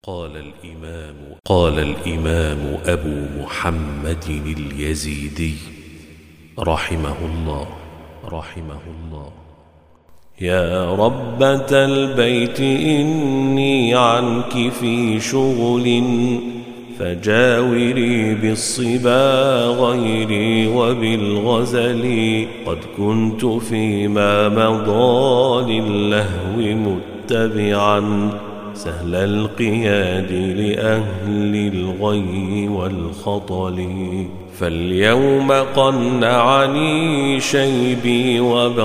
قال الإمام أبو محمد اليزيدي رحمه الله: يا ربة البيت إني عنك في شغل، فجاوري بالصبا غيري وبالغزل. قد كنت فيما مضى للهو متبعا، سهل القياد لأهل الغي والخطل. فاليوم قنعني شيبي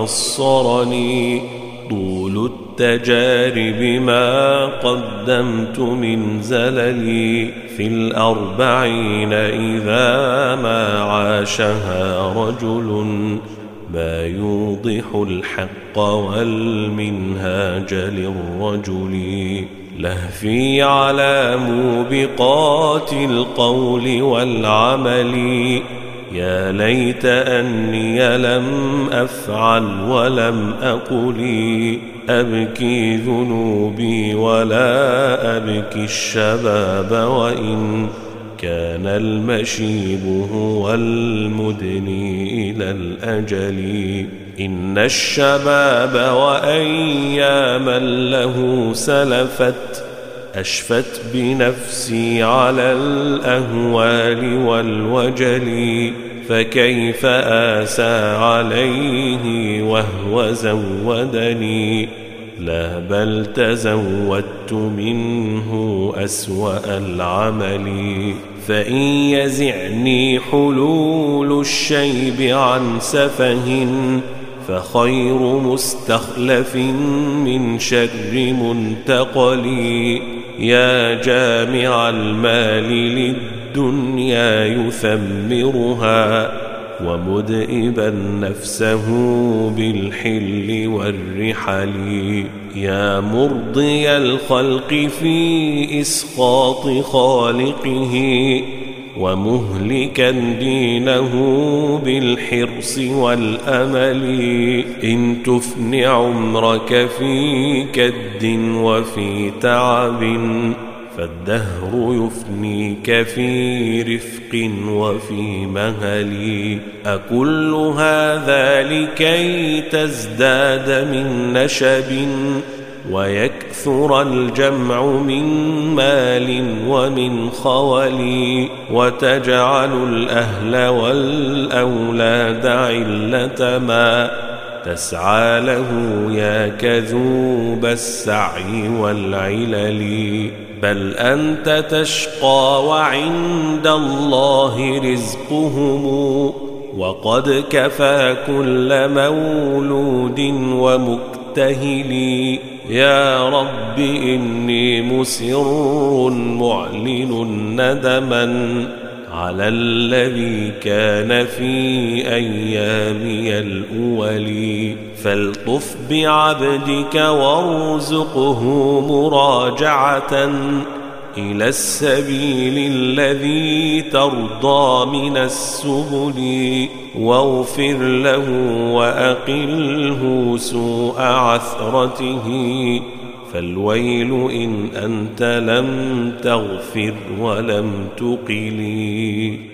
وبصرني طول التجارب ما قدمت من زللي. في الأربعين إذا ما عاشها رجل، ما يوضح الحق والمنهاج للرجل. لهفي على موبقات القول والعمل، يا ليت أني لم أفعل ولم أقل. أبكي ذنوبي ولا أبكي الشباب، وإن كان المشيب هو المدني إلى الأجل. إن الشباب وأياما له سلفت، أشفت بنفسي على الأهوال والوجل. فكيف آسى عليه وهو زودني، لا بل تزودت منه أسوأ العمل. فإن يزعني حلول الشيب عن سفه، فخير مستخلف من شر منتقل. يا جامع المال للدنيا يثمرها، ومدئبا نفسه بالحل والرحل. يا مرضي الخلق في إسقاط خالقه، ومهلكا دينه بالحرص والأمل. إن تفن عمرك في كد وفي تعب، فالدهر يفنيك في رفق وفي مهل. أكل هذا لكي تزداد من نشب، ويكثر الجمع من مال ومن خول. وتجعل الأهل والأولاد علة ما تسعى له، يا كذوب السعي والعلل. بل أنت تشقى وعند الله رزقهم، وقد كفى كل مولود ومكتهل. يا رب إني مسر معلن ندما على الذي كان في أيامي الأول. فالطف بعبدك وارزقه مراجعة إلى السبيل الذي ترضى من السبل. واغفر له وأقله سوء عثرته، فالويل إن أنت لم تغفر ولم تقلي.